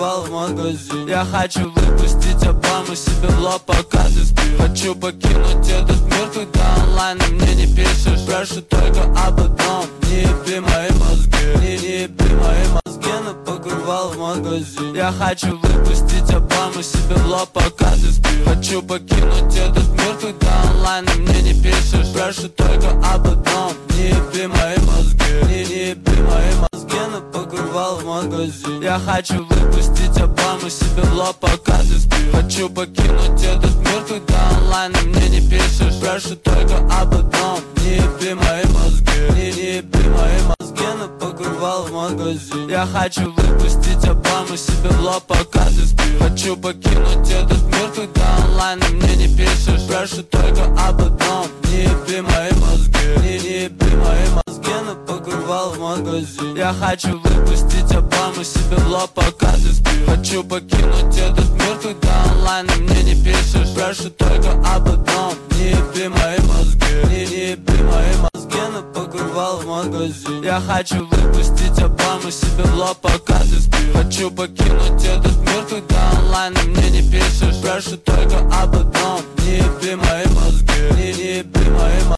покрывал в магазин. Я хочу выпустить Обаму себе в лоб, пока ты спишь. Хочу покинуть этот мир, когда онлайн мне не пишешь. Прошу только об одном: не еби мои мозги, не еби мои мозги на покрывал в магазин. Я хочу выпустить Обаму себе в лоб, пока ты спишь. Хочу покинуть этот мир, когда онлайн мне не пишешь. Прошу только об одном: не еби мои мозги, не еби мои мозги на покрывал в магазин. Я хочу выпустить Обаму себе в лоб, пока ты спишь. Хочу покинуть этот мир, когда онлайн мне не пишешь. Прошу только об одном: не еби мои мозги, не еби мои мозги на покрывал в магазин. Я хочу выпустить Обаму себе в лоб, пока ты спишь. Хочу покинуть этот мир, когда онлайн мне не пишешь. Прошу только об одном: не еби мои мозги, не еби мои мозги на покрывал в магазин. Я хочу выпустить Обаму себе в лоб, пока ты спишь. Хочу покинуть этот мир, когда онлайн мне не пишешь. Прошу только об одном: не еби мои мозги, не еби мои мозги на покрывал в магазин. Я хочу выпустить Обаму себе в лоб, пока ты спишь. Хочу покинуть этот мир, когда онлайн мне не пишешь. Прошу только об одном: не еби мои мозги.